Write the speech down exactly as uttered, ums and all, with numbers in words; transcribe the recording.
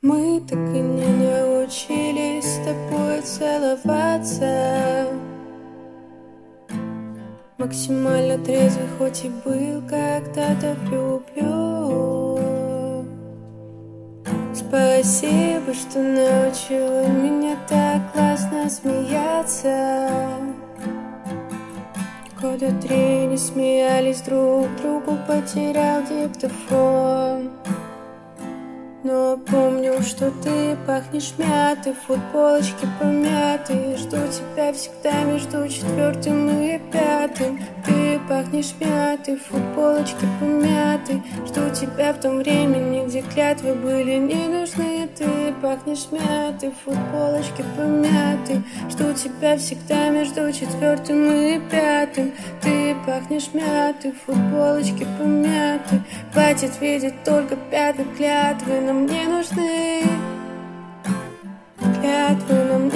Мы так и не научились с тобой целоваться. Максимально трезвый, хоть и был когда-то влюблен. Спасибо, что научила меня так классно смеяться. Года три не смеялись друг другу, потерял диктофон. Но помню, что ты пахнешь мятой, футболочки помятой. Жду тебя всегда между четвертым и пятым. Ты пахнешь мятой, футболочки помятой. Жду тебя в том времени, где клятвы были не нужны. Ты пахнешь мятой, футболочки помятой. Жду тебя всегда между четвертым и пятым. Ты пахнешь мятой, футболочки помятой. Хватит видеть только пятна клятвы, нам не нужны. Клятвы нам